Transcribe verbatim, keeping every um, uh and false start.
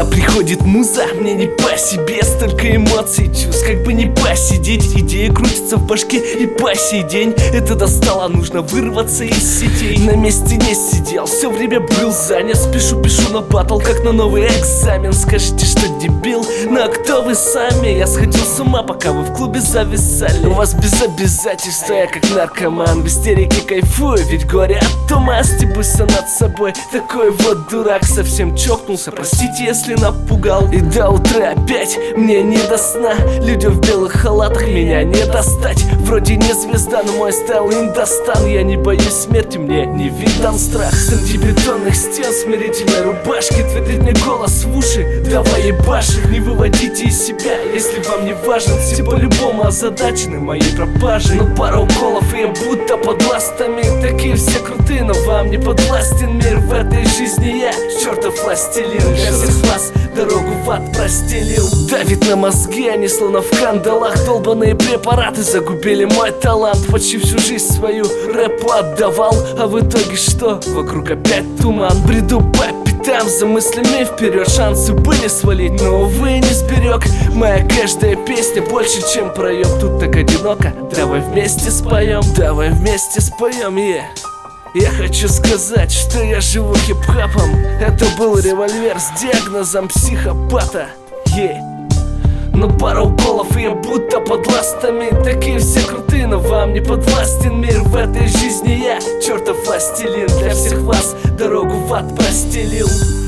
Когда приходит муза, мне не по себе, столько эмоций, чувств, как бы не посидеть. Идея крутится в башке и по сей день это достало, нужно вырваться из сетей. На месте не сидел, все время был занят. Спешу, пишу на батл, как на новый экзамен. Скажите, что дебил, но кто вы сами? Я сходил с ума, пока вы в клубе зависали. У вас без обязательств, я как наркоман в истерике кайфую, ведь горе от ума. Стебуся над собой, такой вот дурак, совсем чокнулся, простите, если напугал. И до утра опять мне не до сна. Люди в белых халатах, меня не достать. Вроде не звезда, но мой стайл индостан. Я не боюсь смерти, мне не видан страх. Среди бетонных стен смирительной рубашки твердит мне голос в уши: давай ебаши, не выводите из себя, если вам не важен. Все по-любому озадачены моей пропажей. Но пару уколов и я будто под ластами. Такие все крутые, но вам не подвластен мир. В этой жизни я чертов властелин. Для всех вас дорогу в ад простелил. Давит на мозги, они словно в кандалах. Долбаные препараты загубили мой талант. Почти всю жизнь свою рэпу отдавал, а в итоге что? Вокруг опять туман. Бреду по пятам за мыслями вперед. Шансы были свалить, но увы не сберег. Моя каждая песня больше, чем проеб. Тут так одиноко, давай вместе споем. Давай вместе споем, е yeah. Я хочу сказать, что я живу хип-хапом. Это был револьвер с диагнозом психопата, yeah. Но пару уколов и я будто под ластами. Такие все крутые, но вам не подвластен мир. В этой жизни я чертов властелин. Для всех вас дорогу в ад простелил.